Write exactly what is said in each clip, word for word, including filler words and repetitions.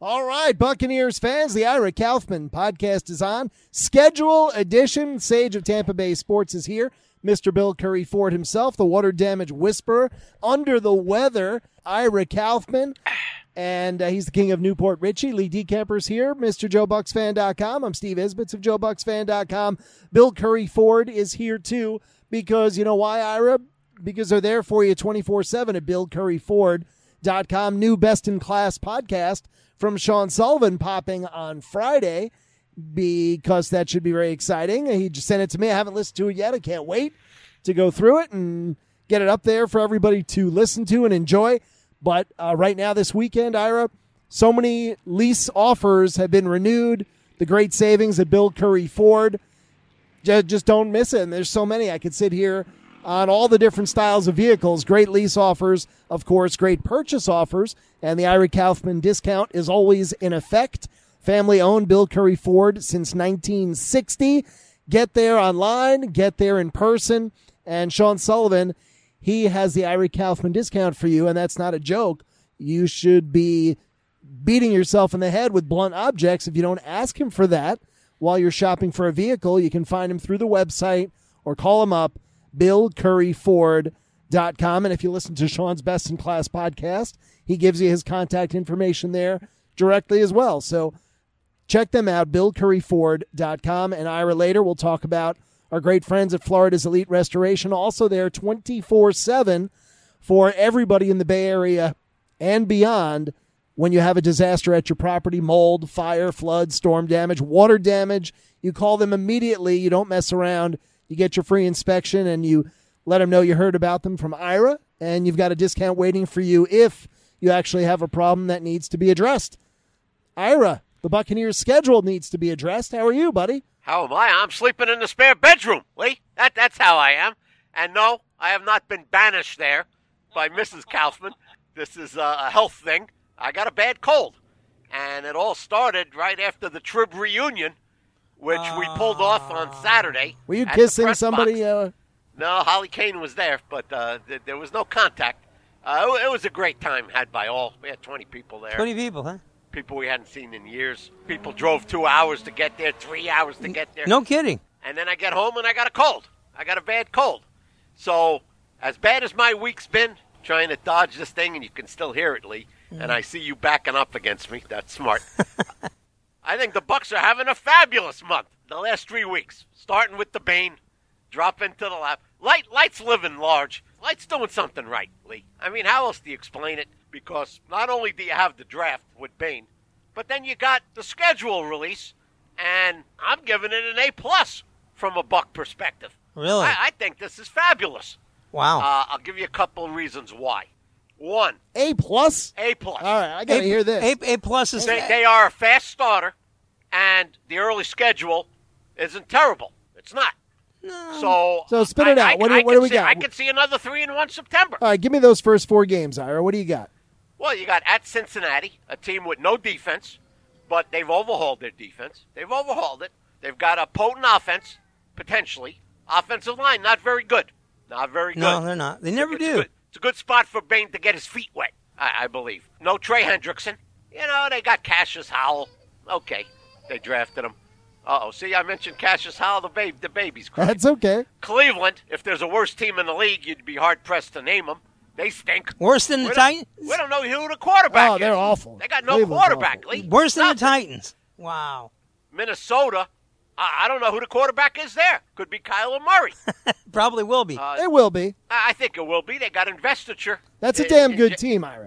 All right, Buccaneers fans, the Ira Kaufman podcast is on. Schedule edition. Sage of Tampa Bay Sports is here. Mister Bill Curry Ford himself, the water damage whisperer, under the weather, Ira Kaufman. And uh, he's the king of Newport Richie. Lee Decamper's here, Mister Joe Bucks Fan dot com. I'm Steve Isbitz of Joe Bucks Fan dot com. Bill Curry Ford is here, too, because you know why, Ira? Because they're there for you twenty-four seven at Bill Curry Ford dot com. New Best in Class podcast from Sean Sullivan popping on Friday, because that should be very exciting. He just sent it to me. I haven't listened to it yet. I can't wait to go through it and get it up there for everybody to listen to and enjoy. But uh, right now this weekend, Ira, so many lease offers have been renewed. The great savings at Bill Curry Ford. Just, just don't miss it. And there's so many. I could sit here on all the different styles of vehicles. Great lease offers, of course, great purchase offers. And the Ira Kaufman discount is always in effect. Family-owned Bill Curry Ford since nineteen sixty. Get there online, get there in person. And Sean Sullivan, he has the Ira Kaufman discount for you, and that's not a joke. You should be beating yourself in the head with blunt objects if you don't ask him for that while you're shopping for a vehicle. You can find him through the website or call him up, Bill Curry Ford dot com. And if you listen to Sean's Best in Class podcast, he gives you his contact information there directly as well. So check them out, Bill Curry Ford dot com. And Ira, later we'll talk about our great friends at Florida's Elite Restoration, also there twenty-four seven for everybody in the Bay Area and beyond. When you have a disaster at your property, mold, fire, flood, storm damage, water damage, you call them immediately. You don't mess around. You get your free inspection, and you let them know you heard about them from Ira, and you've got a discount waiting for you if you actually have a problem that needs to be addressed. Ira, the Buccaneers' schedule needs to be addressed. How are you, buddy? How am I? I'm sleeping in the spare bedroom, Lee. That, that's how I am. And no, I have not been banished there by Missus Kaufman. This is a, a health thing. I got a bad cold. And it all started right after the Trib reunion, which uh, we pulled off on Saturday. Were you kissing somebody? Uh... No, Holly Kane was there, but uh, th- there was no contact. Uh, it, it was a great time had by all. We had twenty people there. twenty people, huh? People we hadn't seen in years. People drove two hours to get there, three hours to get there. No kidding. And then I get home and I got a cold. I got a bad cold. So as bad as my week's been, trying to dodge this thing, and you can still hear it, Lee, mm. and I see you backing up against me. That's smart. I think the Bucs are having a fabulous month the last three weeks, starting with the Bane, drop into the lap. Light, Light's living large. Light's doing something right, Lee. I mean, how else do you explain it? Because not only do you have the draft with Bane, but then you got the schedule release, and I'm giving it an A-plus from a Buck perspective. Really? I, I think this is fabulous. Wow. Uh, I'll give you a couple of reasons why. One. A-plus? A-plus. All right, I got to hear this. A, A-plus is... They, they are a fast starter, and the early schedule isn't terrible. It's not. No. So, so spit it I, out. What I, do, what do we see, got? I could see another three in one September. All right, give me those first four games, Ira. What do you got? Well, you got at Cincinnati, a team with no defense, but they've overhauled their defense. They've overhauled it. They've got a potent offense, potentially. Offensive line, not very good. Not very good. No, they're not. They never it's do. Good. It's a good spot for Bane to get his feet wet, I, I believe. No Trey Hendrickson. You know, they got Cassius Howell. Okay, they drafted him. Uh-oh, see, I mentioned Cassius Howell, the, babe, the baby's crying. That's okay. Cleveland, if there's a worse team in the league, you'd be hard-pressed to name them. They stink. Worse than the we Titans? We don't know who the quarterback oh, is. Oh, they're awful. They got no Cleveland's quarterback, awful. Lee. Worse than Nothing. the Titans. Wow. Minnesota, I, I don't know who the quarterback is there. Could be Kyler Murray. Probably will be. Uh, it will be. I, I think it will be. They got investiture. That's a It- damn it- good it- team, Ira.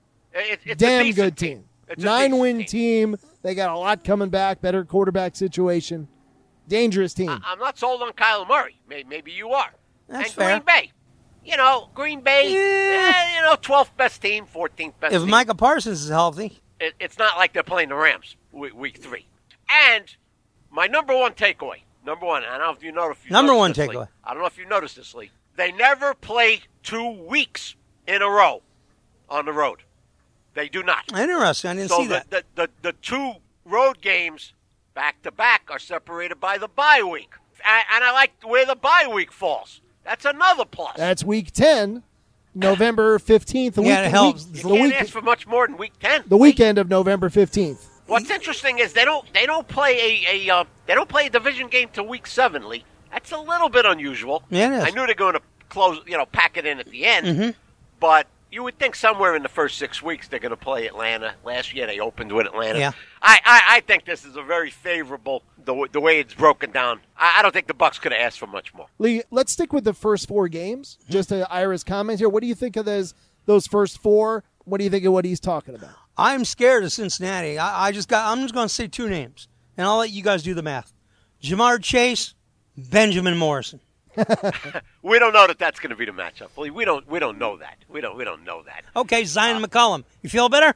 It, it's Damn a decent good team. It's a Nine-win decent team. They got a lot coming back, better quarterback situation. Dangerous team. I, I'm not sold on Kyler Murray. Maybe, maybe you are. That's and fair. Green Bay. You know, Green Bay, Yeah. eh, you know, twelfth best team, fourteenth best If team. Micah Parsons is healthy. It, it's not like they're playing the Rams week, week three. And my number one takeaway, number one, I don't know if you know if you Number noticed one this, takeaway. Lee. I don't know if you noticed this, Lee. They never play two weeks in a row on the road. They do not. Interesting. I didn't so see the, that. The, the, the two road games back-to-back are separated by the bye week. And, and I like where the bye week falls. That's another plus. That's week ten. November fifteenth. The Yeah, week, it helps. The, You the can't week, ask for much more than week ten. the weekend of November fifteenth. What's interesting is they don't they don't play a, a uh, they don't play a division game till week seven, Lee. That's a little bit unusual. Yeah, it is. I knew they're going to close, you know, pack it in at the end, Mm-hmm. but you would think somewhere in the first six weeks they're going to play Atlanta. Last year they opened with Atlanta. Yeah. I, I, I think this is a very favorable the w- the way it's broken down. I, I don't think the Bucks could have asked for much more. Lee, let's stick with the first four games. Just to Ira's comments here. What do you think of those those first four? What do you think of what he's talking about? I'm scared of Cincinnati. I, I just got. I'm just going to say two names, and I'll let you guys do the math. Jamar Chase, Benjamin Morrison. We don't know that that's going to be the matchup. Lee. We don't we don't know that. We don't we don't know that. Okay, Zion McCollum. You feel better?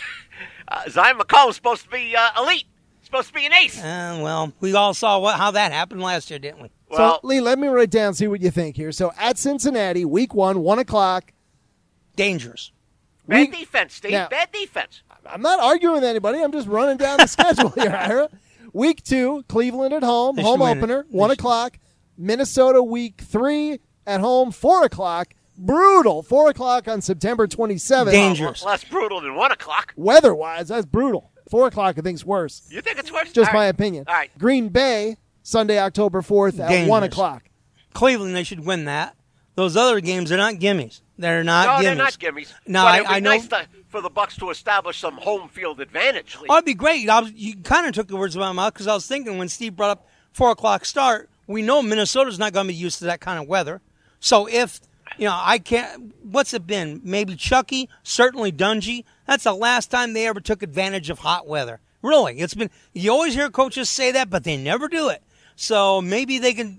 Uh, Zion McCollum's supposed to be uh, elite. Supposed to be an ace. Uh, well, we all saw what, how that happened last year, didn't we? Well, so, Lee, let me write down, see what you think here. So, at Cincinnati, week one, one o'clock. Dangerous. bad week- defense, Steve. Now- bad defense. I'm not arguing with anybody. I'm just running down the schedule here, Ira. Week two, Cleveland at home, They home should win it. opener, They one should. o'clock. Minnesota week three at home, four o'clock. Brutal, four o'clock on September twenty-seventh. Dangerous. Less brutal than one o'clock. Weather-wise, that's brutal. Four o'clock, I think's worse. You think it's worse? Just All my right. opinion. All right. Green Bay, Sunday, October fourth at Dangerous. one o'clock. Cleveland, they should win that. Those other games are not gimmies. They're not No, gimmies. they're not gimmies. No, but I- it'd be I know- nice to, for the Bucks to establish some home field advantage. Lee. Oh, it'd be great. I was, you kind of took the words out of my mouth because I was thinking when Steve brought up four o'clock start, we know Minnesota's not going to be used to that kind of weather. So if, you know, I can't, what's it been? Maybe Chucky, certainly Dungy. That's the last time they ever took advantage of hot weather. Really, it's been, you always hear coaches say that, but they never do it. So maybe they can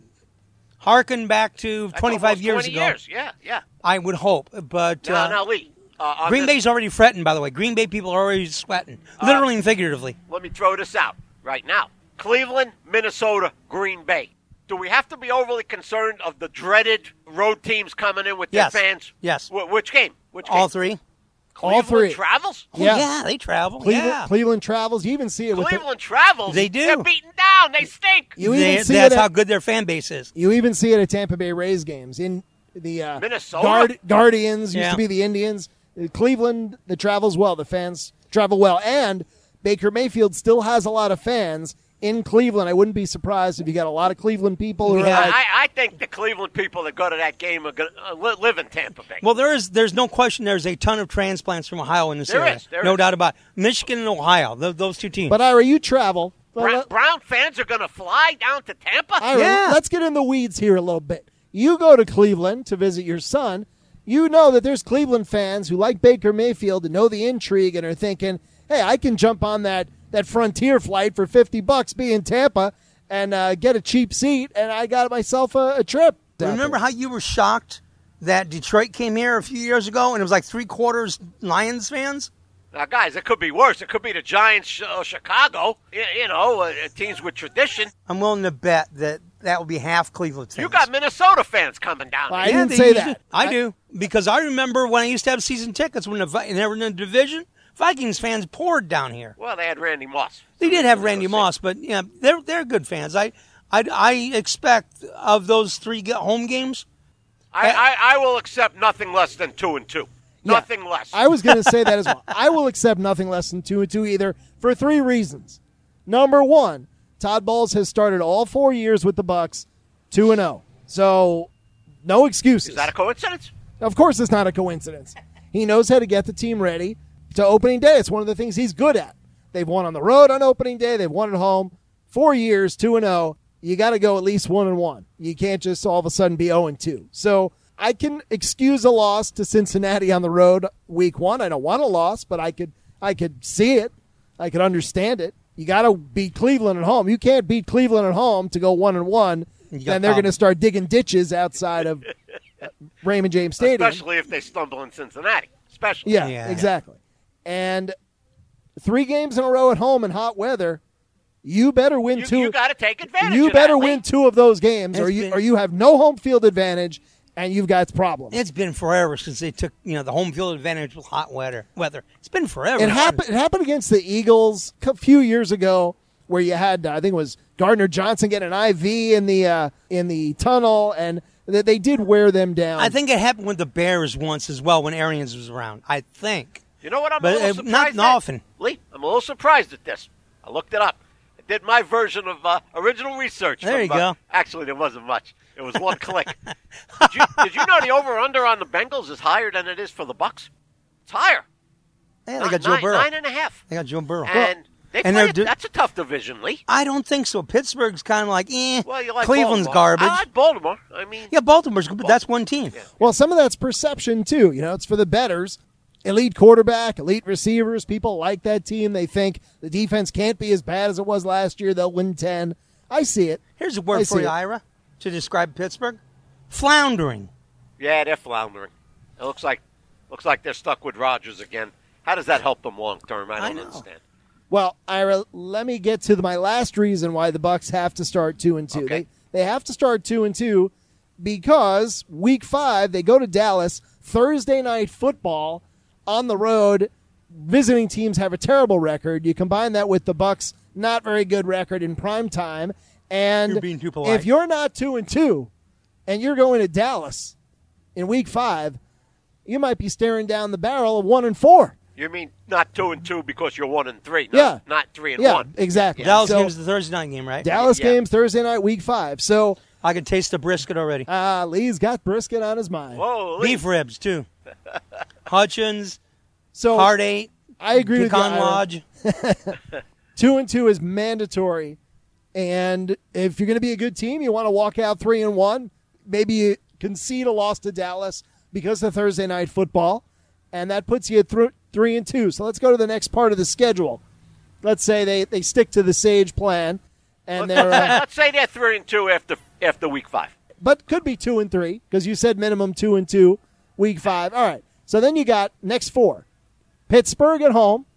harken back to That's twenty-five almost years twenty ago. Years. Yeah, yeah. I would hope. But No, uh, no, Lee. Uh, on Green this- Bay's already fretting, by the way. Green Bay people are already sweating, literally and figuratively. Let me throw this out right now. Cleveland, Minnesota, Green Bay. Do we have to be overly concerned of the dreaded road teams coming in with their Yes. fans? Yes. Wh- which game? Which game? All three. All Cleveland three. travels? Oh, Yeah. yeah, they travel. Cleveland, yeah. Cleveland travels. You even see it with the, Cleveland travels. They do. They're beaten down. They stink. you They- even see that's it how at, good their fan base is. you even see it at Tampa Bay Rays games in the uh, Minnesota? Guard, Guardians used Yeah. to be the Indians. Uh, Cleveland, the travels well. The fans travel well, and Baker Mayfield still has a lot of fans in Cleveland. I wouldn't be surprised if you got a lot of Cleveland people who Yeah. are like, I, I think the Cleveland people that go to that game are going to uh, li- live in Tampa Bay. Well, there is. There's no question. There's a ton of transplants from Ohio in this There area. is, there no is. doubt about it. Michigan and Ohio. Those, those two teams. but Ira, you travel. Well, Brown, let- Brown fans are going to fly down to Tampa? Ira, Yeah. let's get in the weeds here a little bit. You go to Cleveland to visit your son. You know that there's Cleveland fans who like Baker Mayfield and know the intrigue and are thinking, hey, I can jump on that, that Frontier flight for fifty bucks, be in Tampa, and uh, get a cheap seat, and I got myself a, a trip. down Remember there. how you were shocked that Detroit came here a few years ago and it was like three quarters Lions fans? Now, guys, it could be worse. It could be the Giants, uh, Chicago, you, you know, uh, teams with tradition. I'm willing to bet that that will be half Cleveland fans. You got Minnesota fans coming down. I here. didn't they say used that. to- I, do because I remember when I used to have season tickets when the, Vi- they were in the division. Vikings fans poured down here. Well, they had Randy Moss. They did have Randy Moss, but yeah, they're they're good fans. I I, I expect of those three ga- home games. I, I, I will accept nothing less than two and two. Yeah. Nothing less. I was going to say that as well. I will accept nothing less than two and two either for three reasons. Number one, Todd Bowles has started all four years with the Bucks two and zero, so no excuses. Is that a coincidence? Of course, it's not a coincidence. He knows how to get the team ready to opening day. It's one of the things he's good at. They've won on the road on opening day. They've won at home. Four years, two and zero. You got to go at least one and one. You can't just all of a sudden be zero and two. So I can excuse a loss to Cincinnati on the road week one. I don't want a loss, but I could I could see it. I could understand it. You got to beat Cleveland at home. You can't beat Cleveland at home to go one and one. You got Then they're going to problems. start digging ditches outside of Raymond James Stadium. Especially if they stumble in Cincinnati. Especially. Yeah, Yeah. exactly. And three games in a row at home in hot weather, you better win You, two. you got to take advantage you of better that, win Lee. two of those games, or It's you been- or you have no home field advantage, and you've got problems. It's been forever since they took you know the home field advantage with hot weather. Weather. It's been forever. It happened. It happened against the Eagles a few years ago, where you had uh, I think it was Gardner Johnson get an I V in the uh, in the tunnel, and They, they did wear them down. I think it happened with the Bears once as well when Arians was around. I think. You know what? I'm But, a little uh, surprised not at? often. Lee, I'm a little surprised at this. I looked it up. I did my version of uh, original research. There from, you uh, go. Actually, there wasn't much. It was one click. Did you, did you know the over-under on the Bengals is higher than it is for the Bucks? It's higher. Yeah, they Nine- got Joe nine, Burrow. Nine and a half. They got Joe Burrow. And they and play they're it- do- that's a tough division, Lee. I don't think so. Pittsburgh's kind of like, eh. Well, you like Cleveland's Baltimore. garbage. I like Baltimore. I mean, Yeah, Baltimore's good, but that's one team. Yeah. Well, some of that's perception, too. You know, it's for the bettors. Elite quarterback, elite receivers. People like that team. They think the defense can't be as bad as it was last year. They'll win ten. I see it. Here's a I word for see you, it. Ira, to describe Pittsburgh. Floundering. yeah, they're floundering. It looks like looks like they're stuck with Rodgers again. How does that help them long term? I I don't know. understand. Well, Ira, let me get to the, my last reason why the Bucks have to start two and two. Okay. They they have to start two and two because week five they go to Dallas Thursday night football on the road. Visiting teams have a terrible record. You combine that with the Bucks' not very good record in prime time, and You're being too polite. if you're not two and two, and you're going to Dallas in week five, you might be staring down the barrel of one and four. You mean not two and two because you're one and three? No, Yeah. not three and Yeah, one. exactly. Dallas So, game's the Thursday night game, right? Dallas Yeah. games Thursday night, week five. So I can taste the brisket already. uh, Lee's got brisket on his mind. Whoa, Lee. Beef ribs, too. Hutchins, So Heart Eight, I agree with you. Pecan Ira. Lodge. Two and two is mandatory, and if you're going to be a good team, you want to walk out three and one. Maybe you concede a loss to Dallas because of Thursday night football, and that puts you at th- three and two. So let's go to the next part of the schedule. Let's say they, they stick to the Sage plan, and Let's, they're uh, let's say they're three and two after after week five. but could be two and three because you said minimum two and two, week five. All right. So then you got next four: Pittsburgh at home,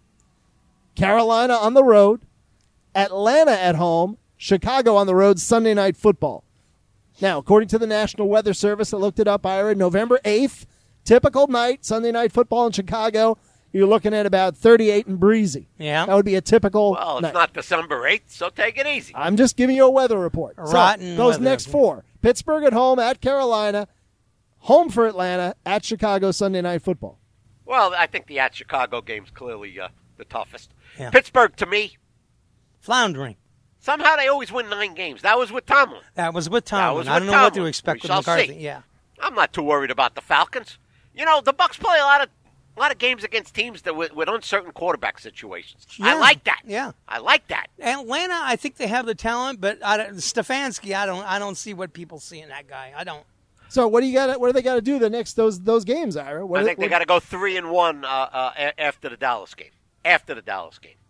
Carolina on the road, Atlanta at home, Chicago on the road. Sunday night football. Now, according to the National Weather Service, I looked it up, Ira, November eighth, typical night, Sunday night football in Chicago. You're looking at about thirty-eight and breezy. Yeah. That would be a typical Well, it's night. not December eighth, so take it easy. I'm just giving you a weather report. So, Rotten those weather next report. four: Pittsburgh at home, at Carolina, home for Atlanta, at Chicago. Sunday night football. Well, I think the at Chicago game's clearly uh, the toughest. Yeah. Pittsburgh, to me, Floundering. somehow they always win nine games. That was with Tomlin. That was with That Tomlin. was I with don't know what to Tomlin. expect We with shall McCarthy. see. Yeah. I'm not too worried about the Falcons. You know, the Bucks play a lot of a lot of games against teams that with, with uncertain quarterback situations. I Yeah. like that. Yeah. I like that. Atlanta, I think they have the talent, but I don't, Stefanski, I don't, I don't see what people see in that guy. I don't. So what do you got? What do they got to do the next those those games, Ira? What I do think they what- got to go three and one uh, uh, a- after the Dallas game. After the Dallas game.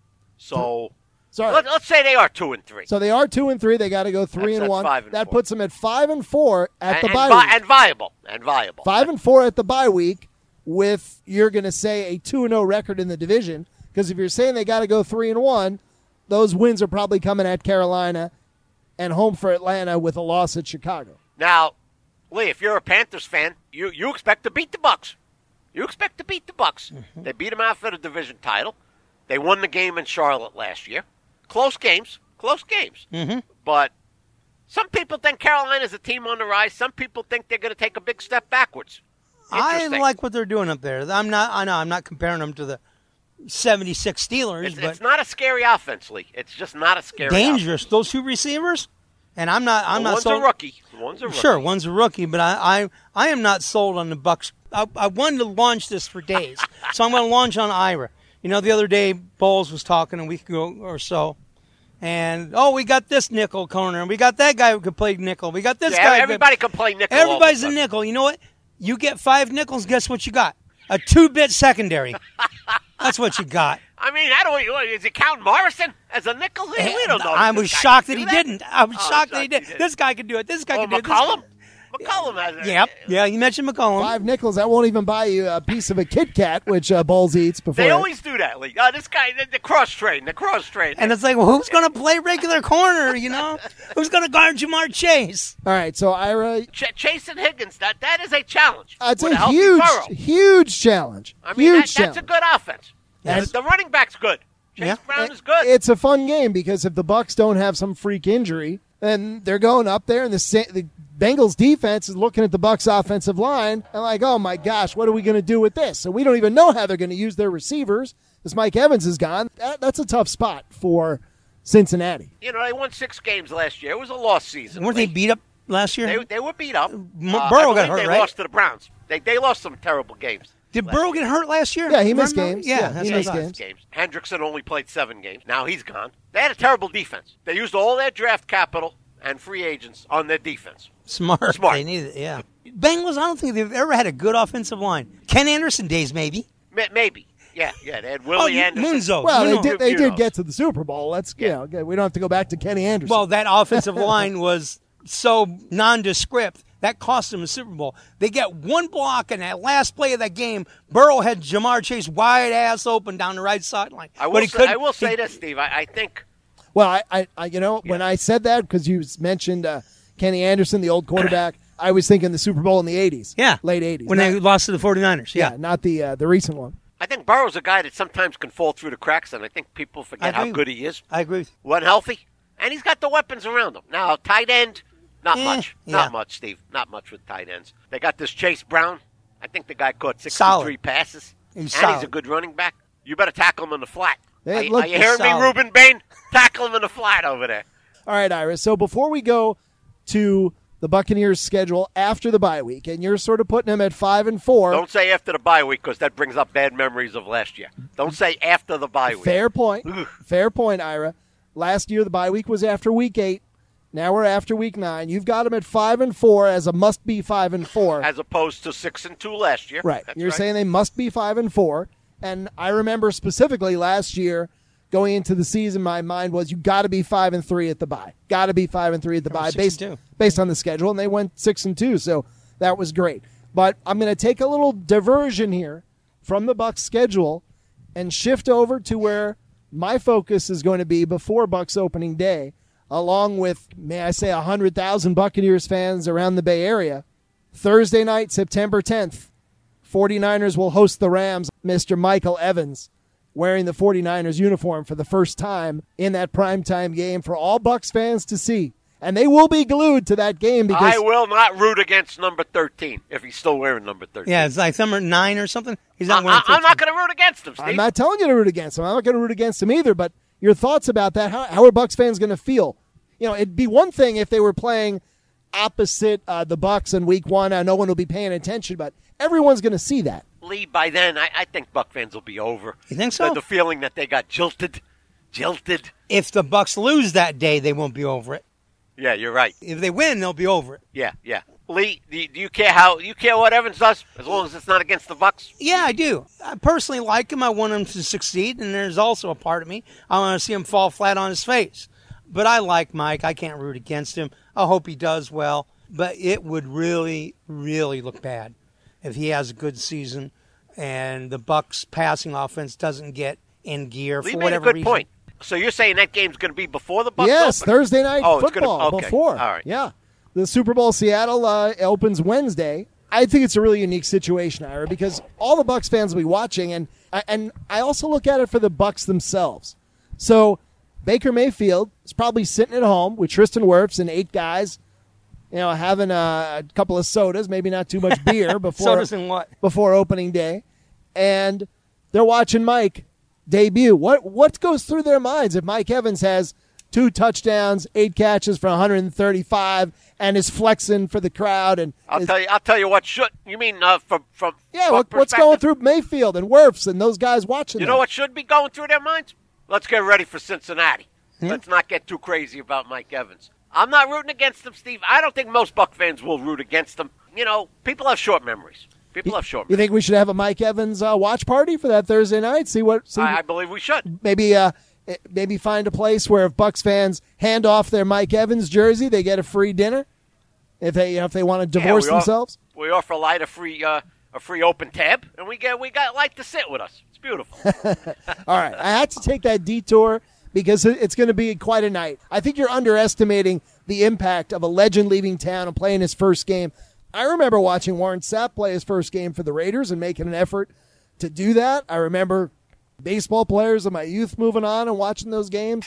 So Sorry. let, let's say they are two and three. So they are two and three. They got to go three That's- and that's one. five and that four. puts them at five and four at and, the and, bye vi- week. and viable. And viable. Five and four at the bye week. With you're going to say a two and zero record in the division, because if you're saying they got to go three and one, those wins are probably coming at Carolina, and home for Atlanta with a loss at Chicago. Now, Lee, if you're a Panthers fan, you, you expect to beat the Bucks. You expect to beat the Bucks. Mm-hmm. They beat them out for the division title. They won the game in Charlotte last year. Close games. Close games. Mm-hmm. But some people think Carolina's a team on the rise. Some people think they're going to take a big step backwards. I Interesting. like what they're doing up there. I'm not. I know. I'm not comparing them to the seventy-six Steelers, It's, but it's not a scary offense, Lee. It's just not a scary dangerous. offense. Those two receivers, and I'm not. I'm Well, not one's sold. a rookie. One's a rookie. Sure, one's a rookie, but I, I, I am not sold on the Bucks. I, I wanted to launch this for days, so I'm going to launch on Ira. You know, the other day Bowles was talking a week ago or so, and oh, we got this nickel corner, and we got that guy who could play nickel. We got this Yeah, guy. who everybody can play nickel. could, everybody's all a of sudden. nickel. You know what? You get five nickels. Guess what you got? A two-bit secondary. That's what you got. I mean, how do we, what, is he counting Morrison as a nickel? We don't know. I if this was guy shocked can that he do didn't. I was Oh, shocked that he did. did. This guy can do it. This guy Oh, can do it. This McCollum? guy- McCollum has it. Yep. Yeah, you mentioned McCollum. Five nickels, that won't even buy you a piece of a Kit Kat, which uh, Bowles eats before. They always do that, Lee. Oh, this guy, the, the cross train, the cross train. And it's like, well, who's going to play regular corner, you know? Who's going to guard Jamar Chase? All right, so Ira, Ch- Chase and Higgins, that, that is a challenge. uh, it's with a healthy huge, Burrow. huge challenge. I mean, huge that, that's a challenge. good offense. Yes. The, the running back's good. Chase Yeah. Brown is good. It's a fun game because if the Bucks don't have some freak injury, And they're going up there, and the Sa- the Bengals defense is looking at the Bucs offensive line and like, oh my gosh, what are we going to do with this? So we don't even know how they're going to use their receivers. As Mike Evans is gone, that, that's a tough spot for Cincinnati. You know, they won six games last year. It was a lost season. Weren't they beat up last year? They, they were beat up. M- Uh, Burrow I got believe hurt, they right? lost to the Browns. They they lost some terrible games. Did last Burrow year. get hurt last year? Yeah, he missed Remember? games. Yeah, Yeah, that's he what I missed thought. games. games. Hendrickson only played seven games. Now he's gone. They had a terrible defense. They used all their draft capital and free agents on their defense. Smart. Smart. They needed it, yeah. Bengals, I don't think they've ever had a good offensive line. Ken Anderson days, maybe. Ma- Maybe. Yeah, yeah. They had Oh, Willie you- Anderson. Munzo. Well, You they know. did. They You did know. get to the Super Bowl. Let's Yeah. you know, we don't have to go back to Kenny Anderson. Well, that offensive line was so nondescript. That cost them a Super Bowl. They get one block in that last play of that game. Burrow had Jamar Chase wide ass open down the right sideline. I will, But he say, couldn't- I will say he- this, Steve. I, I think Well, I, I, I you know, when I said that, because you mentioned uh, Kenny Anderson, the old quarterback, I was thinking the Super Bowl in the eighties. Yeah. Late eighties. When not, they lost to the 49ers. yeah, Yeah. not the uh, the recent one. I think Burrow's a guy that sometimes can fall through the cracks, and I think people forget I how agree. good he is. I agree. When healthy, and he's got the weapons around him. Now, tight end, not Eh, much. yeah. Not much, Steve. Not much with tight ends. They got this Chase Brown. I think the guy caught sixty-three Solid. passes. He's and solid. he's a good running back. You better tackle him in the flat. Hey, are, look, are you he's hearing me, solid. Reuben Bain? Tackle him in the flat over there. All right, Iris. So before we go to the Buccaneers' schedule after the bye week, and you're sort of putting them at five and four. Don't say after the bye week because that brings up bad memories of last year. Don't say after the bye week. Fair point. Ugh. Fair point, Ira. Last year the bye week was after week eight. Now we're after week nine. You've got them at five and four as a must-be five and four. As opposed to six and two last year. Right. That's You're right. saying they must be five and four. And I remember specifically last year going into the season, my mind was you got to be five and three at the bye. Got to be five and three at the bye six based and two. based on the schedule, and they went six and two. So that was great. But I'm going to take a little diversion here from the Bucs schedule and shift over to where my focus is going to be before Bucs opening day, along with, may I say, one hundred thousand Buccaneers fans around the Bay Area. Thursday night, September tenth, 49ers will host the Rams. Mister Michael Evans wearing the 49ers uniform for the first time in that primetime game for all Bucs fans to see. And they will be glued to that game because I will not root against number thirteen if he's still wearing number thirteen. Yeah, it's like number nine or something. He's I, not wearing I, I'm not thirteen. going to root against him, Steve. I'm not telling you to root against him. I'm not going to root against him either. But your thoughts about that? How, how are Bucs fans going to feel? You know, it'd be one thing if they were playing opposite uh, the Bucs in Week One. Now, no one will be paying attention, but everyone's going to see that. Lee, by then, I, I think Buck fans will be over. You think so? The, the feeling that they got jilted. Jilted. If the Bucks lose that day, they won't be over it. Yeah, you're right. If they win, they'll be over it. Yeah, yeah. Lee, do you, do you care how you care what Evans does as long as it's not against the Bucks? Yeah, I do. I personally like him. I want him to succeed, and there's also a part of me I want to see him fall flat on his face. But I like Mike. I can't root against him. I hope he does well. But it would really, really look bad if he has a good season and the Bucks passing offense doesn't get in gear Lee for made a whatever good reason. point. So you're saying that game's going to be before the Bucks? Yes, open? Thursday night Oh, it's gonna- football okay. before. All right. Yeah. The Super Bowl Seattle uh, opens Wednesday. I think it's a really unique situation, Ira, because all the Bucs fans will be watching, and and I also look at it for the Bucs themselves. So Baker Mayfield is probably sitting at home with Tristan Wirfs and eight guys, you know, having a, a couple of sodas, maybe not too much beer before Sodas and what? before opening day, and they're watching Mike debut. What what goes through their minds if Mike Evans has two touchdowns, eight catches for one hundred thirty-five, and is flexing for the crowd? And I'll is- tell you. I'll tell you what should. You mean uh, from from yeah, Buck what, what's perspective? going through Mayfield and Wirfs and those guys watching? You them? know what should be going through their minds? Let's get ready for Cincinnati. Hmm? Let's not get too crazy about Mike Evans. I'm not rooting against him, Steve. I don't think most Buck fans will root against him. You know, people have short memories. People have short You memories. think we should have a Mike Evans uh, watch party for that Thursday night? See what? See, I, I believe we should. maybe uh, eh, maybe find a place where if Bucs fans hand off their Mike Evans jersey, they get a free dinner. If they you know, if they want to Yeah, divorce we off- themselves. We offer Light a free uh, a free open tab, and we get we got Light to sit with us. It's beautiful. All right, I had to take that detour because it- it's going to be quite a night. I think you're underestimating the impact of a legend leaving town and playing his first game. I remember watching Warren Sapp play his first game for the Raiders and making an effort to do that. I remember baseball players in my youth moving on and watching those games.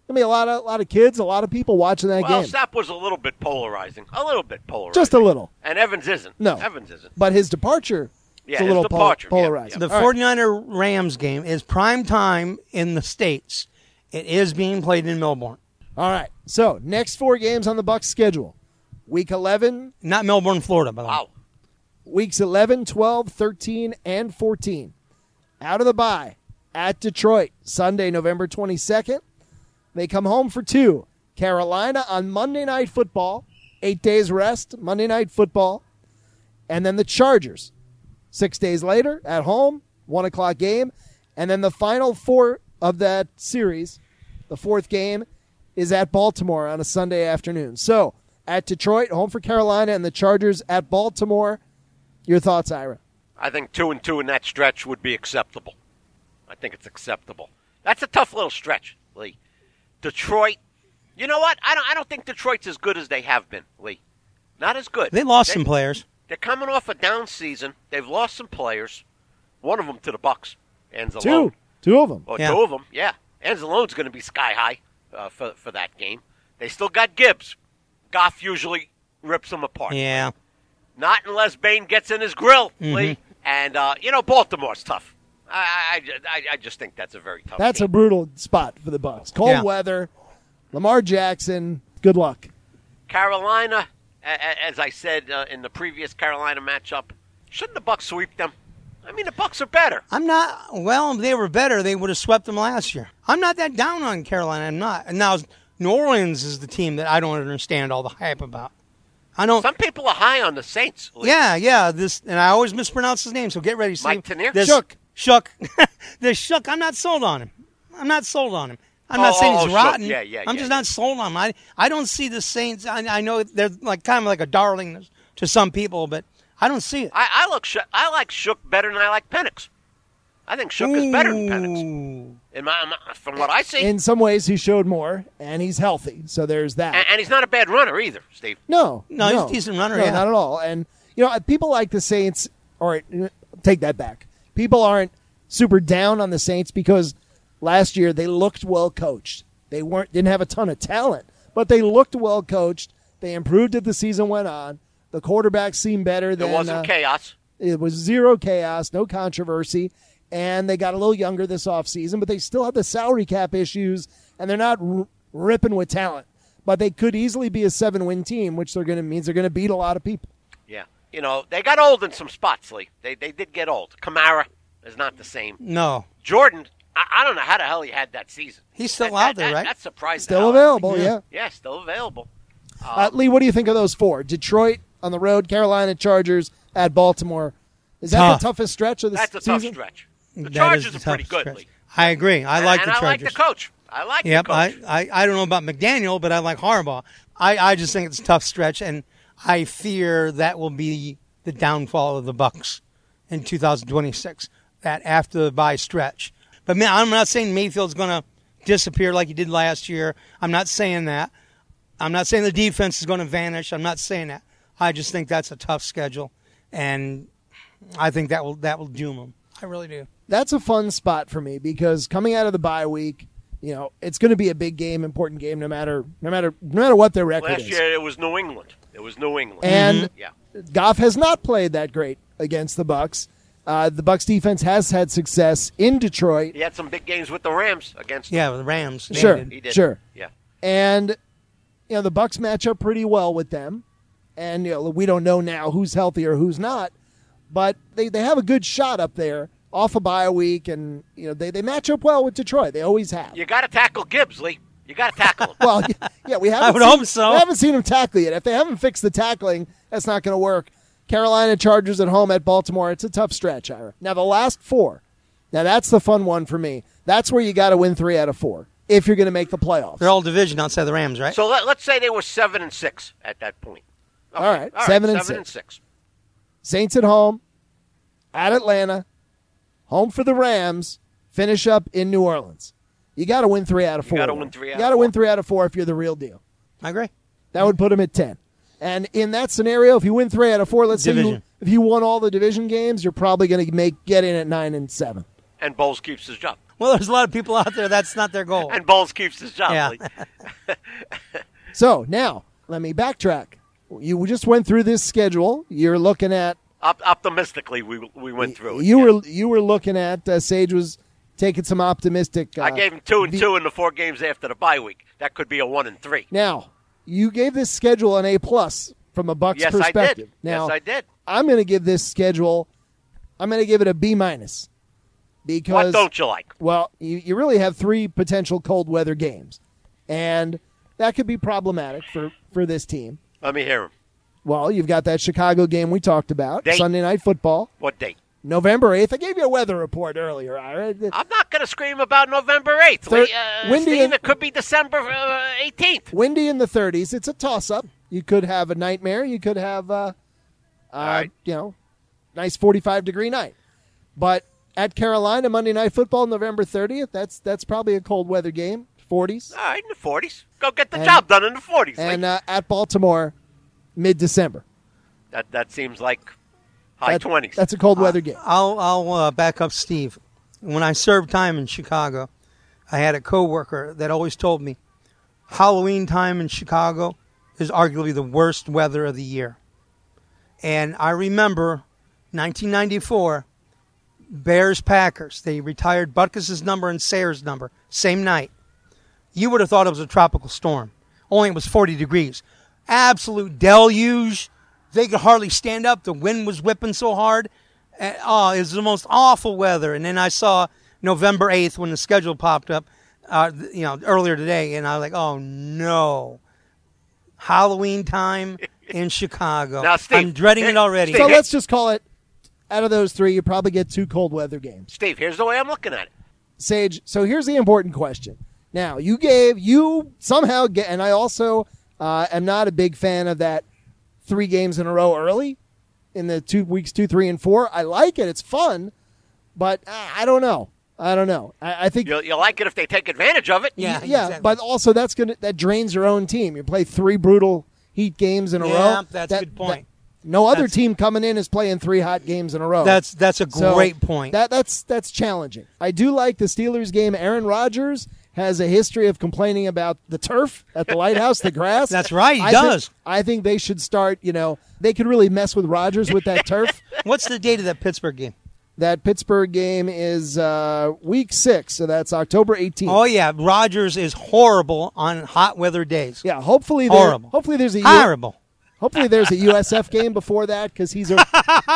Gonna be a lot of a lot of kids, a lot of people watching that Well, game. Sapp was a little bit polarizing. A little bit polarizing. Just a little. And Evans isn't. No. Evans isn't. But his departure Yeah, is a his little pol- departure, yeah, polarizing. yeah. The All right. 49er Rams game is prime time in the States. It is being played in Melbourne. All right. So next four games on the Bucs schedule: Week eleven, Not Melbourne, Florida, by the way. Wow. weeks eleven, twelve, thirteen, and fourteen. Out of the bye at Detroit, Sunday, November twenty-second. They come home for two. Carolina on Monday Night Football, eight days rest, Monday Night Football. And then the Chargers, six days later at home, one o'clock game. And then the final four of that series, the fourth game, is at Baltimore on a Sunday afternoon. So at Detroit, home for Carolina, and the Chargers at Baltimore. Your thoughts, Ira? I think two and two in that stretch would be acceptable. I think it's acceptable. That's a tough little stretch, Lee. Detroit, you know what? I don't. I don't think Detroit's as good as they have been, Lee. Not as good. They lost some players. They're coming off a down season. They've lost some players. One of them to the Bucs. Anzalone. Two. Two of them. Or Yeah. two of them. Yeah. Anzalone's going to be sky high uh, for for that game. They still got Gibbs. Goff usually rips them apart. Yeah. Not unless Bain gets in his grill, Mm-hmm. Lee. And uh, you know Baltimore's tough. I, I, I, I just think that's a very tough. That's a game. brutal spot for the Bucs. Cold Yeah. weather, Lamar Jackson. Good luck. Carolina, a- a- as I said uh, in the previous Carolina matchup, shouldn't the Bucs sweep them? I mean, the Bucs are better. I'm not. Well, if they were better, they would have swept them last year. I'm not that down on Carolina. I'm not. And now, New Orleans is the team that I don't understand all the hype about. I don't. Some people are high on the Saints. Lee. Yeah, yeah. This, and I always mispronounce his name, so get ready. Mike Tanier? This, Shook. Shook. This Shook. I'm not sold on him. I'm not sold on him. I'm Oh, not saying oh, he's Shook. rotten. Yeah, yeah, I'm yeah, just yeah. not sold on him. I, I don't see the Saints. I, I know they're like kind of like a darling to some people, but I don't see it. I, I look. Sh- I like Shook better than I like Penix. I think Shook is better than Penix. Ooh. In my, my- from what I see, In some ways, he showed more, and he's healthy. So there's that. and, and he's not a bad runner either, Steve. No, No, he's a decent runner, No, yeah. not at all. And you know, people like the Saints. Or take that back. People aren't super down on the Saints because last year they looked well coached. They weren't didn't have a ton of talent, but they looked well coached. They improved as the season went on. The quarterback seemed better There than wasn't uh, chaos. It was zero chaos, no controversy, and they got a little younger this offseason, but they still have the salary cap issues, and they're not r- ripping with talent. But they could easily be a seven-win team, which they're going to means they're going to beat a lot of people. Yeah, you know they got old in some spots, Lee. They they did get old. Kamara is not the same. No, Jordan, I, I don't know how the hell he had that season. he's still That- out that- there, that- right? That's surprising. Still available, yeah. Yeah, still available. Uh, Lee, what do you think of those four? Detroit on the road, Carolina Chargers at Baltimore. Is that Tough. the toughest stretch of the That's a season? tough stretch. The That Chargers is are the pretty toughest good, stretch. Lee. I agree. I And- like and the I like Chargers. the coach. I like Yep, the I, coach. I, I don't know about McDaniel, but I like Harbaugh. I, I just think it's a tough stretch, and I fear that will be the downfall of the Bucs in two thousand twenty-six, that after the bye stretch. But, man, I'm not saying Mayfield's going to disappear like he did last year. I'm not saying that. I'm not saying the defense is going to vanish. I'm not saying that. I just think that's a tough schedule, and I think that will that will doom them. I really do. That's a fun spot for me because coming out of the bye week, you know, it's going to be a big game, important game, no matter no matter no matter what their record Last is. year it was New England. It was New England. And yeah, Goff has not played that great against the Bucs. Uh, the Bucs defense has had success in Detroit. he had some big games with the Rams against. Yeah, the Rams. they Sure. did. he did. Sure. Yeah. And you know the Bucs match up pretty well with them, and you know we don't know now who's healthy or who's not, but they, they have a good shot up there off a bye week, and you know they, they match up well with Detroit. They always have. You got to tackle Gibbs, Lee. You got to tackle him. Well, yeah, yeah, we haven't. I would seen, hope so. We haven't seen them tackle yet. If they haven't fixed the tackling, that's not going to work. Carolina Chargers at home at Baltimore. It's a tough stretch, Ira. Now the last four. Now that's the fun one for me. That's where you got to win three out of four if you're going to make the playoffs. They're all division outside the Rams, right? So let, let's say they were seven and six at that point. Okay. All right, seven and seven six. and six. Saints at home, at Atlanta, home for the Rams, finish up in New Orleans. You got to win three out of four. gotta win three out You got of to win four. three out of four if you're the real deal. I agree. That would put them at ten. And in that scenario, if you win three out of four, let's say you, Division. if you won all the division games, you're probably going to make get in at nine and seven. And Bowles keeps his job. Well, there's a lot of people out there that's not their goal. And Bowles keeps his job. Yeah. Lee. So now let me backtrack. You just went through this schedule. You're looking at Op- optimistically, we we went through it. You yeah. were you were looking at uh, Sage was taking some optimistic. Uh, I gave him two and the, two in the four games after the bye week. That could be a one and three. Now you gave this schedule an A plus from a Bucs Yes, perspective. I did. Now, yes, I did. I'm going to give this schedule. I'm going to give it a B minus because What don't you like? well, you, you really have three potential cold weather games, and that could be problematic for, for this team. Let me hear him. Well, you've got that Chicago game we talked about, Date. Sunday Night Football, What date? November eighth. I gave you a weather report earlier. Ira. I'm not going to scream about November eighth. Thir- Lee. Uh, windy Steve, and- it could be December uh, eighteenth. Windy in the thirties. It's a toss-up. You could have a nightmare. You could have, uh, uh, right. you know, nice forty-five degree night. But at Carolina, Monday Night Football, November thirtieth, that's that's probably a cold weather game, forties. All right, in the forties. Go get the And- job done in the forties. And Lee. uh, at Baltimore, mid-December. that, that seems like high That- twenties. That's a cold weather game. I'll I'll uh, back up Steve. When I served time in Chicago, I had a coworker that always told me Halloween time in Chicago is arguably the worst weather of the year. And I remember nineteen ninety-four, Bears Packers. They retired Butkus's number and Sayers' number same night. You would have thought it was a tropical storm. Only it was forty degrees. Absolute deluge. They could hardly stand up. The wind was whipping so hard. And, oh, it was the most awful weather. And then I saw November eighth when the schedule popped up, uh, you know, earlier today, and I was like, oh no, Halloween time in Chicago. Now, Steve, I'm dreading it already. So Steve, let's just call it, out of those three, you probably get two cold weather games. Steve, here's the way I'm looking at it. Sage, so here's the important question. Now, you gave, you somehow get, and I also uh, am not a big fan of that three games in a row early in the two weeks two, three, and four. I like it. It's fun, but uh, I don't know. I don't know. I, I think, You'll, you'll like it if they take advantage of it. Yeah, yeah, exactly. but also that's gonna that drains your own team. You play three brutal heat games in a Yeah, row. that's a That- good point. that- no other That's- team coming in is playing three hot games in a row. That's that's a So great point. That that's that's challenging. I do like the Steelers game. Aaron Rodgers has a history of complaining about the turf at the Lighthouse, the grass. That's right, he I does. Think, I think they should start. You know, they could really mess with Rodgers with that turf. What's the date of that Pittsburgh game? That Pittsburgh game is uh, week six, so that's October eighteenth. Oh yeah, Rodgers is horrible on hot weather days. Yeah, hopefully there, Horrible. Hopefully there's a U- Horrible. hopefully there's a U S F game before that because he's a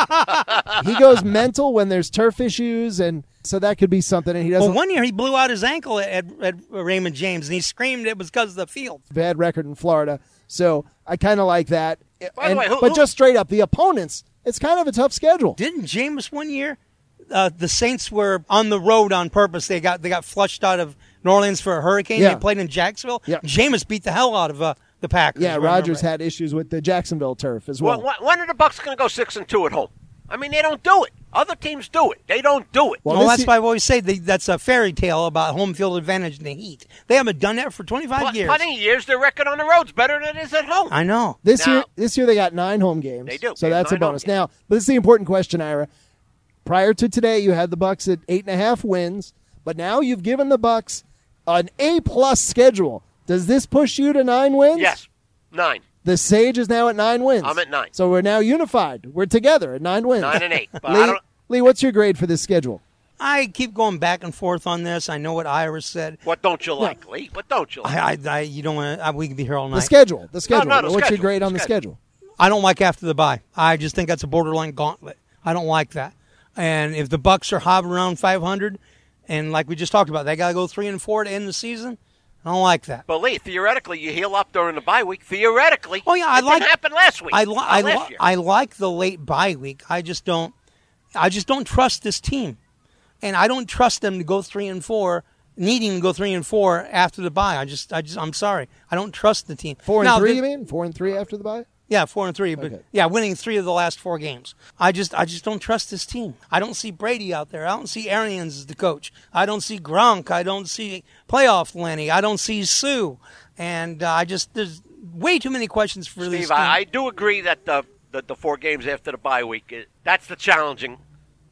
he goes mental when there's turf issues, and so that could be something. And he doesn't Well, one year he blew out his ankle at, at Raymond James, and he screamed it was because of the field. bad record in Florida, so I kind of like that. By the And- way, who- but who- just straight up, the opponents, it's kind of a tough schedule. Didn't Jameis one year? Uh, the Saints were on the road on purpose. They got they got flushed out of New Orleans for a hurricane. Yeah. They played in Jacksonville. Yeah. Jameis beat the hell out of uh, the Packers. Yeah, if I remember Rodgers right. had issues with the Jacksonville turf as well. When, when are the Bucks going to go six and two at home? I mean, they don't do it. Other teams do it. They don't do it. Well, Well, this that's ye- why I always say they, that's a fairy tale about home field advantage in the heat. They haven't done that for twenty-five Pl- years. Plenty of years, their record on the road's better than it is at home. I know. This Now- year, this year they got nine home games. They do. So They have that's a nine home bonus. games. Now, but this is the important question, Ira. Prior to today, you had the Bucks at eight and a half wins, but now you've given the Bucks an A plus schedule. Does this push you to nine wins? Yes, nine. The Sage is now at nine wins. I'm at nine. So we're now unified. We're together at nine wins. Nine and eight. But Lee, I don't, Lee, what's your grade for this schedule? I keep going back and forth on this. I know what Iris said. what don't you like, Lee? What don't you like? I, I, I you don't want to. We can be here all The night. schedule. The schedule. no, the what's your schedule, grade the on the schedule. schedule? I don't like after the bye. I just think that's a borderline gauntlet. I don't like that. And if the Bucks are hovering around five hundred, and like we just talked about, they got to go three and four to end the season. I don't like that. But Lee, theoretically, you heal up during the bye week. Theoretically, Oh yeah, I it like. didn't happen last week. I li- Not I, last li- year. I like the late bye week. I just don't. I just don't trust this team, and I don't trust them to go three and four, needing to go three and four after the bye. I just, I just, I'm sorry. I don't trust the team. Four and Now, three, the- you mean? Four and three after the bye? Yeah, four and three, but Okay. yeah, winning three of the last four games. I just, I just don't trust this team. I don't see Brady out there. I don't see Arians as the coach. I don't see Gronk. I don't see playoff Lenny. I don't see Sue, and uh, I just there's way too many questions for this Steve, team. I, I do agree that the, the the four games after the bye week, it, that's the challenging.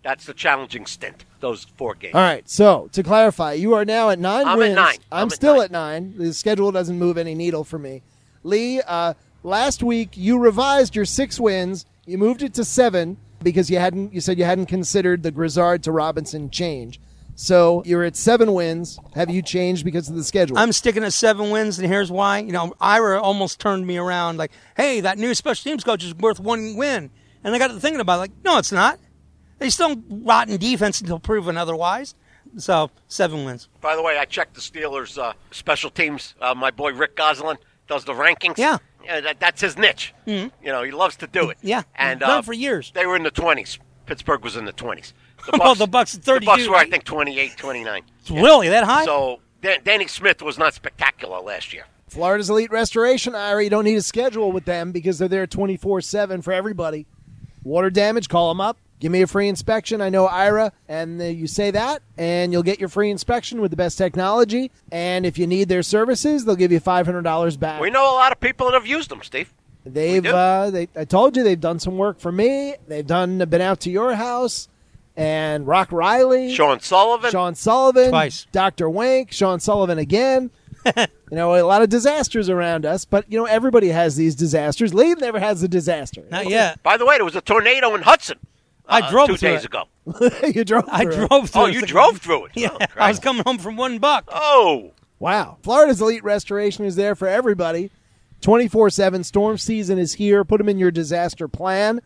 That's the challenging stint, those four games. All right, so to clarify, you are now at nine I'm wins. at nine. I'm, I'm at still nine. at nine. The schedule doesn't move any needle for me. Lee, uh, last week you revised your six wins. You moved it to seven because you hadn't. You said you hadn't considered the Grizzard to Robinson change. So you're at seven wins. Have you changed because of the schedule? I'm sticking at seven wins, and here's why. You know, Ira almost turned me around like, hey, that new special teams coach is worth one win. And I got to thinking about it, like, no, it's not. They still rotten defense until proven otherwise. So, seven wins. By the way, I checked the Steelers' uh, special teams. Uh, my boy Rick Goslin does the rankings. Yeah. yeah that, that's his niche. Mm-hmm. You know, he loves to do it. Yeah, and done uh, it for years. They were in the twenties. Pittsburgh was in the twenties. The Well, the Bucks at thirty-two, The Bucks were, I right? think, twenty-eight, twenty-nine. It's really that high? So, Dan- Danny Smith was not spectacular last year. Florida's Elite Restoration, Ira, you don't need a schedule with them because they're there twenty-four seven for everybody. Water damage, call them up. Give me a free inspection. I know Ira, and uh, you say that, and you'll get your free inspection with the best technology. And if you need their services, they'll give you five hundred dollars back. We know a lot of people that have used them, Steve. They've, We do. uh, they, I told you, they've done some work for me. They've done, been out to your house, and Rock Riley, Sean Sullivan. Sean Sullivan, Twice. Doctor Wank, Sean Sullivan again. You know, a lot of disasters around us, but, you know, everybody has these disasters. Lee never has a disaster. Not yet. By the way, there was a tornado in Hudson. I uh, drove two through days it. ago. You drove I through it. drove through Oh, it. you drove through it. Yeah, Oh, I was Christ. coming home from one buck. Oh. Wow. Florida's Elite Restoration is there for everybody. twenty-four seven. Storm season is here. Put them in your disaster plan.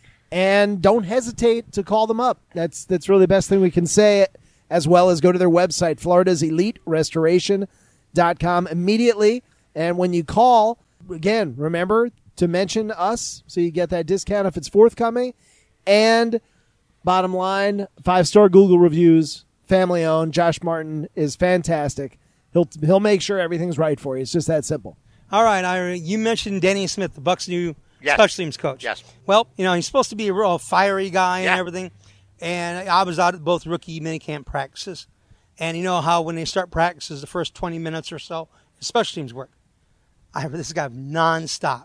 And don't hesitate to call them up. That's that's really the best thing we can say, as well as go to their website, Florida's Elite Restoration dot com immediately. And when you call, again, remember to mention us so you get that discount if it's forthcoming. And bottom line, five-star Google reviews, family owned. Josh Martin is fantastic. He'll he'll make sure everything's right for you. It's just that simple. All right, Ira, you mentioned Denny Smith, the Bucks' new Yes. special teams coach. Yes. Well, you know, he's supposed to be a real fiery guy Yeah. and everything. And I was out at both rookie minicamp practices. And you know how when they start practices, the first twenty minutes or so, special teams work. I have this guy nonstop,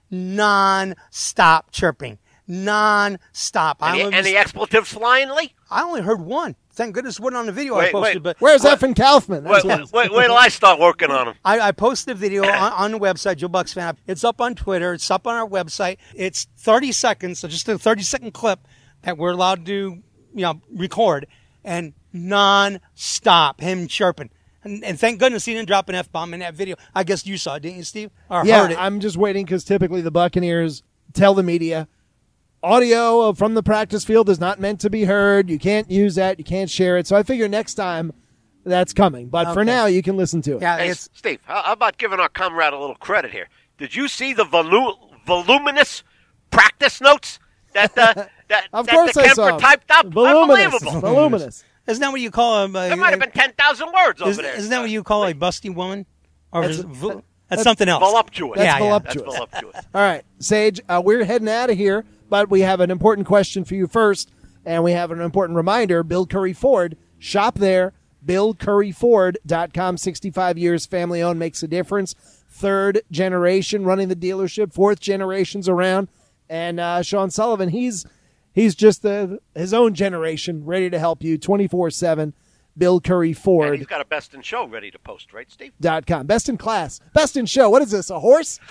non-stop chirping, non-stop. I Any, only, any expletives flying, Lee? I only heard one. Thank goodness it wasn't on the video I Wait, posted. wait. But Where's What? Effin Kaufman? That's Wait, what- wait, wait, wait till I start working on them. I, I posted a video on, on the website, Joe Bucks Fan. It's up on Twitter. It's up on our website. It's thirty seconds, so just a thirty-second clip that we're allowed to, you know, record, and non-stop him chirping. And, and thank goodness he didn't drop an F-bomb in that video. I guess you saw it, didn't you, Steve? Or yeah, heard it. I'm just waiting because typically the Buccaneers tell the media audio from the practice field is not meant to be heard. You can't use that. You can't share it. So I figure next time that's coming. But for Okay. now, you can listen to it. yeah, Hey, it's Steve, how how about giving our comrade a little credit here? Did you see the volu- voluminous practice notes that uh, that, Of that course the I Kemper saw 'em. typed up? Voluminous. Unbelievable. Voluminous. isn't that what you call him? Uh, There might have been ten thousand words is, over there. Isn't that what you call a busty woman? Or That's- is it vo- that- that's, something else. voluptuous? That's Yeah, yeah. voluptuous. That's voluptuous. All right, Sage, uh, we're heading out of here, but we have an important question for you first, and we have an important reminder. Bill Curry Ford, shop there, bill curry ford dot com. sixty-five years, family-owned, makes a difference. Third generation running the dealership, fourth generation's around, and uh, Sean Sullivan, he's he's just the his own generation, ready to help you twenty-four seven. bill curry And ford he's got a best in show ready to post, right, Steve? dot com. Best in class, best in show. What is this, a horse?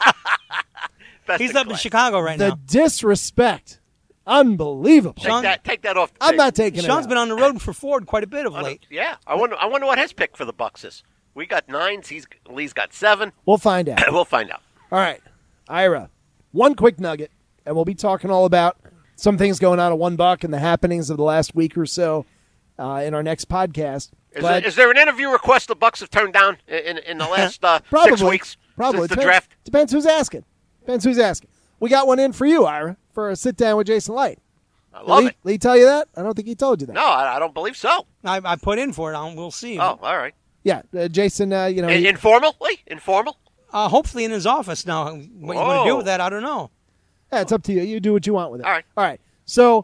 Best He's in up in class. Chicago right The now. disrespect. Unbelievable. Take Sean- that, take that off. The I'm table. not taking Sean's it been out. on the road for Ford quite a bit of late. Yeah, I wonder. I wonder what his pick for the Bucks is. We got nines. He's Lee's got seven. We'll find out. We'll find out. All right. Ira, one quick nugget, and we'll be talking all about some things going on at One Buck and the happenings of the last week or so uh, in our next podcast. Is, But there, is there an interview request the Bucks have turned down in, in the last uh, probably, six weeks probably. since the Depends- draft? Depends who's asking. Depends who's asking. We got one in for you, Ira, for a sit-down with Jason Light. I love Lee, it. Lee tell you that? I don't think he told you that. No, I, I don't believe so. I, I put in for it. I'll, we'll see. Oh, all right. Yeah, uh, Jason, uh, you know. In, he- informal, Lee? Informal? Uh, hopefully in his office now. What you want to do Whoa. with that, I don't know. Yeah, it's up to you. You do what you want with it. All right. All right. So,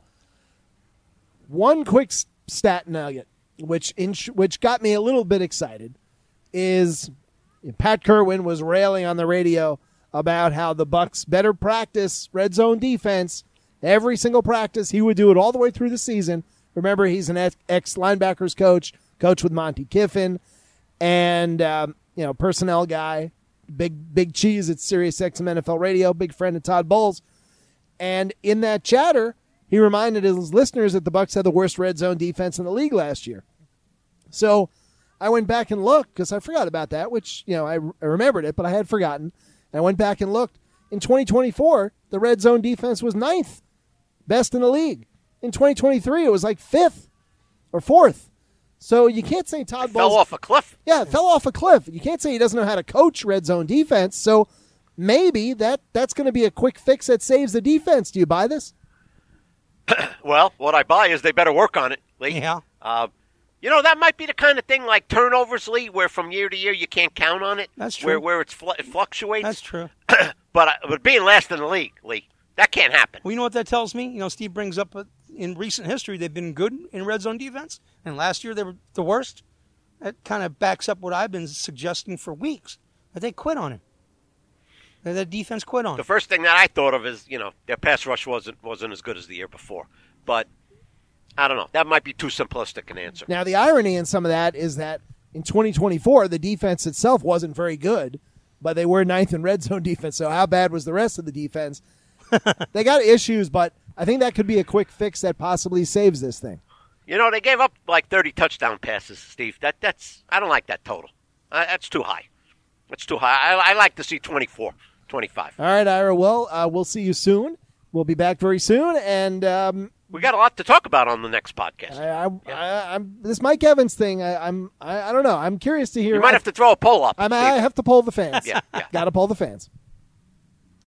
one quick s- stat nugget, which in, which got me a little bit excited, is Pat Kerwin was railing on the radio about how the Bucks better practice red zone defense Every single practice, he would do it all the way through the season. Remember, he's an ex-linebackers coach, coach with Monty Kiffin, and um, you know, personnel guy, big big cheese at Sirius X M N F L Radio, big friend of Todd Bowles. And in that chatter, he reminded his listeners that the Bucs had the worst red zone defense in the league last year. So I went back and looked because I forgot about that, which, you know, I, I remembered it, but I had forgotten. And I went back and looked. In twenty twenty-four, the red zone defense was ninth, best in the league. In twenty twenty-three, it was like fifth or fourth. So you can't say Todd Bowles fell off a cliff. Yeah, it fell off a cliff. You can't say he doesn't know how to coach red zone defense. So maybe that, that's going to be a quick fix that saves the defense. Do you buy this? Well, what I buy is they better work on it, Lee. Yeah. Uh, you know, that might be the kind of thing like turnovers, Lee, where from year to year you can't count on it. That's true. Where, where it's fl- it fluctuates. That's true. but, uh, but being last in the league, Lee, that can't happen. Well, you know what that tells me? You know, Steve brings up uh, in recent history they've been good in red zone defense, and last year they were the worst. That kind of backs up what I've been suggesting for weeks, that they quit on him. That the defense quit on The him. first thing that I thought of is, you know, their pass rush wasn't wasn't as good as the year before. But I don't know. That might be too simplistic an answer. Now, the irony in some of that is that in twenty twenty-four, the defense itself wasn't very good, but they were ninth in red zone defense. So how bad was the rest of the defense? They got issues, but I think that could be a quick fix that possibly saves this thing. You know, they gave up like thirty touchdown passes, Steve. That that's I don't like that total. Uh, that's too high. That's too high. I, I like to see twenty-four, twenty-five. All right, Ira. Well, uh, we'll see you soon. We'll be back very soon, and um, we got a lot to talk about on the next podcast. I, I, I, I'm this Mike Evans thing. I, I'm I, I don't know. I'm curious to hear. You might have to throw a poll up. I, I have to poll the fans. yeah, yeah. Got to poll the fans.